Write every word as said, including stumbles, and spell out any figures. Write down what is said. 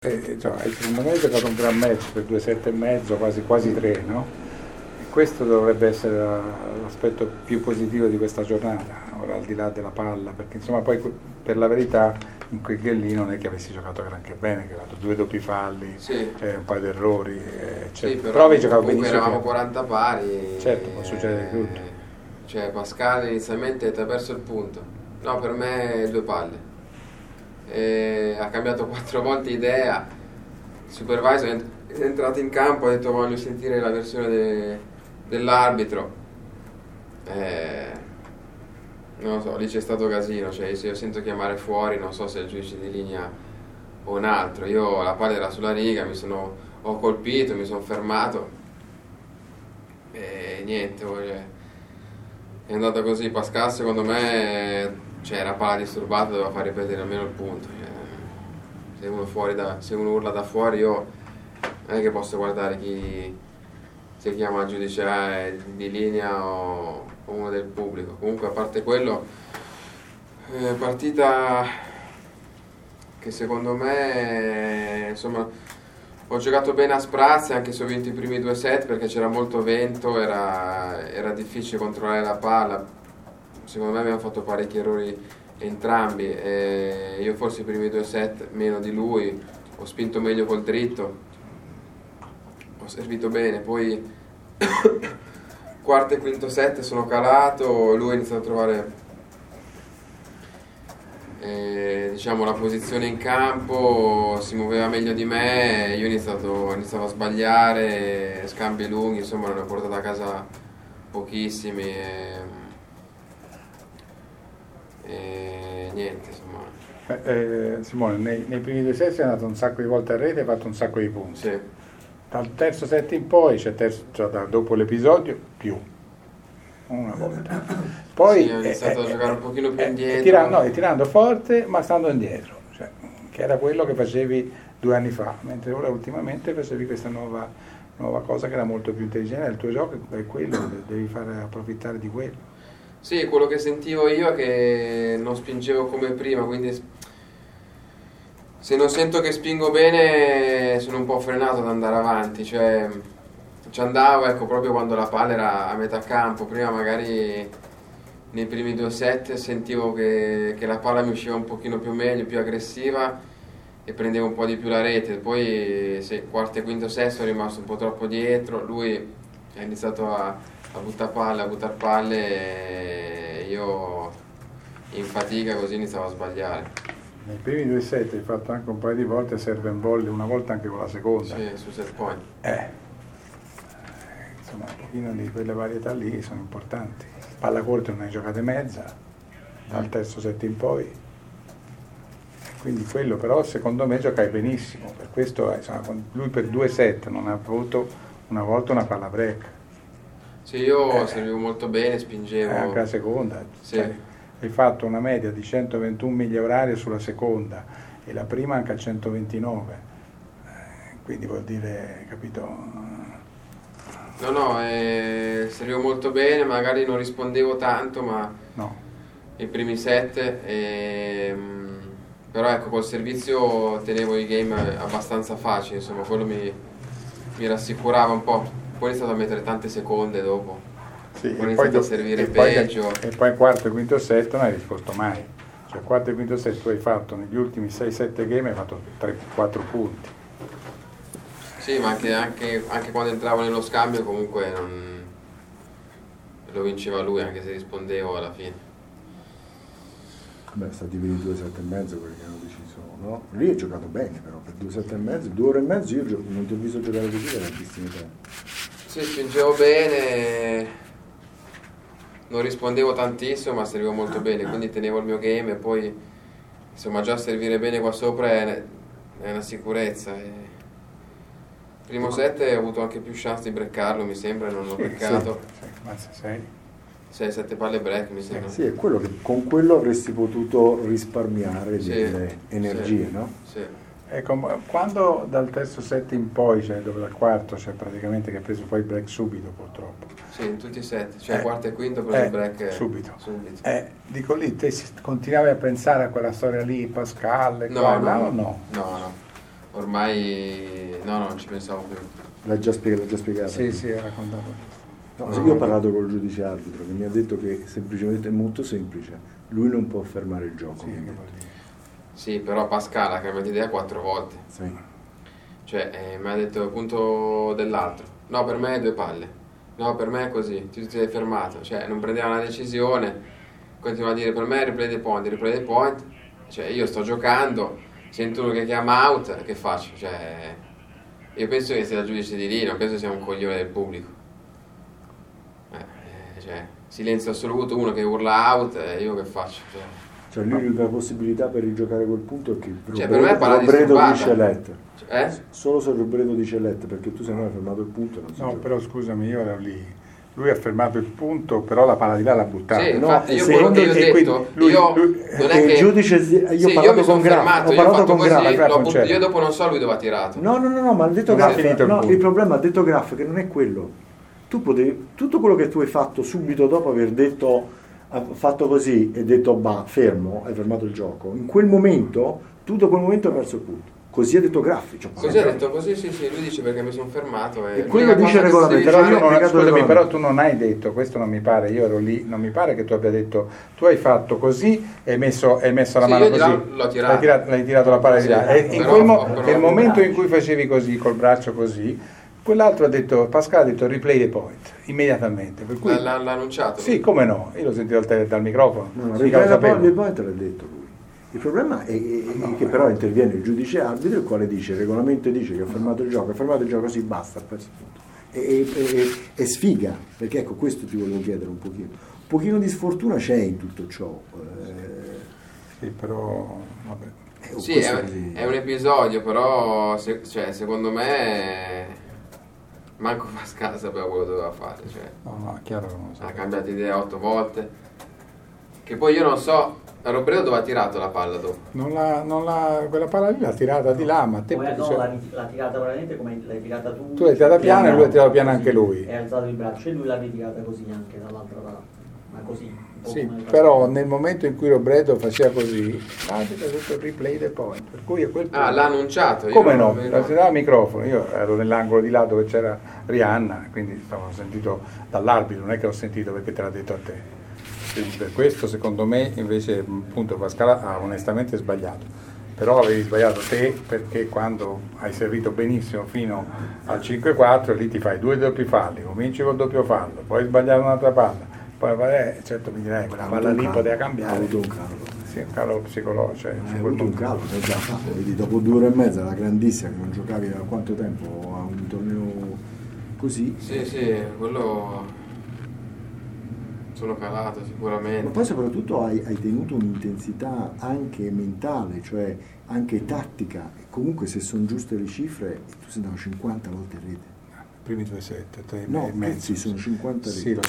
Eh, cioè, secondo me hai giocato un gran match per due sette e mezzo, quasi, quasi tre, no? E questo dovrebbe essere la- l'aspetto più positivo di questa giornata, ora al di là della palla, perché insomma poi que- per la verità in quel game lì non è che avessi giocato granché bene, che hai fatto due doppi falli, Sì, eh, un paio di errori, eh, sì, certo. però Però avevi giocato comunque benissimo. eravamo fino a- quaranta pari. Certo, può succedere eh, tutto. Cioè Pascal inizialmente ti ha perso il punto. No, per me due palle. E ha cambiato quattro volte idea. Il supervisor è ent- è entrato in campo, ha detto voglio sentire la versione de- dell'arbitro. Eh, non lo so, lì c'è stato casino, cioè se io sento chiamare fuori non so se è il giudice di linea o un altro. Io la palla era sulla riga, mi sono, ho colpito, mi sono fermato e niente, cioè, è andata così. Pascal secondo me, cioè, era palla disturbata, doveva far ripetere almeno il punto. Cioè, se uno, fuori da, se uno urla da fuori, io non è che posso guardare chi si chiama il giudice eh, di linea o, o uno del pubblico. Comunque, a parte quello, eh, partita che secondo me, insomma, ho giocato bene a sprazzi, anche se ho vinto i primi due set perché c'era molto vento, era, era difficile controllare la palla. Secondo me abbiamo fatto parecchi errori entrambi. E io forse i primi due set meno di lui, ho spinto meglio col dritto, ho servito bene, poi quarto e quinto set sono calato, lui ha iniziato a trovare eh, diciamo la posizione in campo, si muoveva meglio di me, io ho iniziato, iniziavo a sbagliare, scambi lunghi, insomma non ne ho portato a casa pochissimi e, e niente, insomma. Eh, eh, Simone, nei, nei primi due set sei andato un sacco di volte a rete e hai fatto un sacco di punti. Sì. Dal terzo set in poi, cioè, terzo, cioè da- dopo l'episodio, più. Una volta. Poi Sì, ho iniziato a giocare un pochino più indietro. E tirando, no, e tirando forte ma stando indietro, cioè, che era quello che facevi due anni fa, mentre ora ultimamente facevi questa nuova, nuova cosa che era molto più intelligente. Il tuo gioco è quello, devi fare approfittare di quello. Sì, quello che sentivo io è che non spingevo come prima, quindi se non sento che spingo bene sono un po' frenato ad andare avanti, cioè ci andavo, ecco, proprio quando la palla era a metà campo. Prima magari nei primi due set sentivo che, che la palla mi usciva un pochino più meglio, più aggressiva e prendevo un po' di più la rete. Poi sì, quarto e quinto set sono rimasto un po' troppo dietro, lui ha iniziato a, a buttare palle, a buttare palle e io in fatica così iniziavo a sbagliare. Nei primi due set hai fatto anche un paio di volte serve and volley, una volta anche con la seconda. Sì, su set point. Eh. Insomma, un pochino di quelle varietà lì sono importanti. Palla corta non hai giocate mezza, dal terzo set in poi. Quindi quello però secondo me giocai benissimo, per questo insomma, lui per due set non ha avuto una volta una palla break. Sì, io Eh. servivo molto bene, spingevo. E anche la seconda. Sì. Cioè, hai fatto una media di centoventuno miglia orarie sulla seconda e la prima anche a centoventinove. Eh, quindi vuol dire, capito? No, no, eh, servivo molto bene, magari non rispondevo tanto, ma No. i primi set, ehm, però ecco, col servizio tenevo i game abbastanza facili, insomma, quello mi, mi rassicurava un po'. Poi ho iniziato a mettere tante seconde dopo, Sì, poi ho e iniziato poi, a servire e poi- peggio. e poi quarto e quinto set non hai risposto mai. Cioè quarto e quinto set tu hai fatto negli ultimi sei sette game hai fatto tre quattro punti. Sì, ma anche, anche, anche quando entravo nello scambio comunque non lo vinceva lui, anche se rispondevo alla fine. Beh, stati per i due sette e mezzo quelli che hanno deciso, no? Lì hai giocato bene però, per due sette e mezzo, due ore e mezzo io gio- non ti ho visto giocare così per tantissimi tempi. Sì, spingevo bene, non rispondevo tantissimo, ma servivo molto bene, quindi tenevo il mio game e poi insomma già servire bene qua sopra è, è una sicurezza. E primo set ho avuto anche più chance di breccarlo, mi sembra, e non l'ho Sì, beccato. sì, sì, mazza sei. sei sette palle break, mi sembra. Sì, è quello che con quello avresti potuto risparmiare Sì, delle energie, sì, no? Sì. Ecco, quando dal terzo set in poi, cioè dove dal quarto, cioè praticamente che ha preso poi il break subito purtroppo. Sì, in tutti i set, cioè Eh, quarto e quinto ho preso eh, il break subito. subito. Eh, dico lì, te si- continuavi a pensare a quella storia lì, Pascal, e No, qua e no, là no, o no? no, no. ormai no, no, non ci pensavo più. L'ha già spiegato, l'ha già spiegato. Sì, sì, ha raccontato. No, no, io ho parlato col giudice arbitro che mi ha detto che semplicemente è molto semplice, lui non può fermare il gioco. Sì, sì, però Pascal ha cambiato idea quattro volte. Sì. Cioè, eh, mi ha detto il punto dell'altro. No, per me è due palle. No, per me è così. Tu ti sei fermato. Cioè, non prendeva una decisione. Continua a dire per me replay the point, replay the point. Cioè, io sto giocando, sento uno che chiama out, che faccio? Cioè, io penso che sia il giudice di lì, non penso sia un coglione del pubblico. Eh, cioè, silenzio assoluto, uno che urla out, e io che faccio? Cioè, Cioè l'unica possibilità per rigiocare quel punto è che cioè, per me è palla Robredo disturbata. dice let. Eh? Solo se Robredo dice let, perché tu se no hai fermato il punto e non si No, gioca. però scusami, io ero lì. Lui ha fermato il punto, però la palla di là l'ha buttata. Sì, No, infatti io secondo quello che io ho te- detto, lui- io lui- non è E che il giudice, io ho sì, io parlato mi sono con Graf, fermato, ho io ho parlato fatto con Graf. così, Graf, l'ho non but- c'era. io dopo non so lui dove ha tirato. No, no, no, no, ma ha detto Non ha Graf, finito il no, punto. il problema ha detto Graf che non è quello. Tu potevi, tutto quello che tu hai fatto subito dopo aver detto, ha fatto così e detto bah, fermo, hai fermato il gioco. In quel momento, tutto quel momento hai perso il punto. Così ha detto Graffi. Cioè, Così ha detto così, sì, sì, lui dice perché mi sono fermato. E E quello l'unica dice cosa che il si regolamento, deve Però, io tu ho non, spiegato il scusami, regolamento. però tu non hai detto, questo non mi pare, io ero lì, non mi pare che tu abbia detto, tu hai fatto così e hai messo, hai messo la Sì, mano io di là così, l'ho tirato. L'hai, tirato, l'hai tirato la palla di Sì, là. E in però quel mo- ho provato nel a momento tirare. in cui facevi così, col braccio così, quell'altro ha detto, Pascal ha detto replay the point, immediatamente. Per cui, L'ha, l'ha- l'ha annunciato. sì, come no, io l'ho sentito dal, te- dal microfono, No, no, mica lo ripeto, sapevo. poi, poi te l'ha detto lui. Il problema è, è- è No, che eh. però interviene il giudice arbitro, il quale dice, il regolamento dice che ha fermato il gioco, ha fermato il gioco, sì, basta, ha perso il punto. E, e- e- e sfiga, perché ecco, questo ti volevo chiedere un pochino. Un pochino di sfortuna c'è in tutto ciò. eh, Sì, però, vabbè. eh, Sì, questo è, così. è un episodio, però se- cioè, secondo me manco Pascal sapeva quello che doveva fare. Cioè, No, no, è chiaro che non lo so. ha cambiato idea otto volte. Che poi io non so, Robredo dove ha tirato la palla dopo? Non l'ha, non l'ha, quella palla lì l'ha tirata di là, ma a te Poi, no, cioè, l'ha, l'ha tirata veramente come l'hai tirata tu. Tu l'hai tirata piano e lui ha tirato piano anche lui. E ha alzato il braccio e lui l'ha ritirata così anche dall'altra parte. Ma così. un po' sì, come le però parti. nel momento in cui Robredo faceva così, l'arbitro ha detto replay the point, per cui a quel punto... Ah, l'ha annunciato. io Come non no? mi La si dava il microfono, io ero nell'angolo di là dove c'era Rihanna, quindi stavo sentito dall'arbitro, non è che l'ho sentito perché te l'ha detto a te. Quindi per questo secondo me invece appunto Pascal ha onestamente sbagliato, però avevi sbagliato te perché quando hai servito benissimo fino al cinque quattro lì ti fai due doppi falli, cominci col doppio fallo, poi sbagliare un'altra palla, poi eh, certo mi direi quella Ha palla avuto lì un poteva calo, cambiare. Ha avuto un calo. Sì, un calo psicologico. Cioè, Ha su quel avuto un punto. calo, l'hai già fatto, vedi, dopo due ore e mezza, la grandissima, che non giocavi da quanto tempo a un torneo così. Sì, sì, quello sono calato sicuramente. Ma poi soprattutto hai, hai tenuto un'intensità anche mentale, cioè anche tattica. E comunque se sono giuste le cifre, tu sei andato cinquanta volte in rete. Primi due set, tre No, e mezzo. sì, sono cinquanta reti. Sì, lo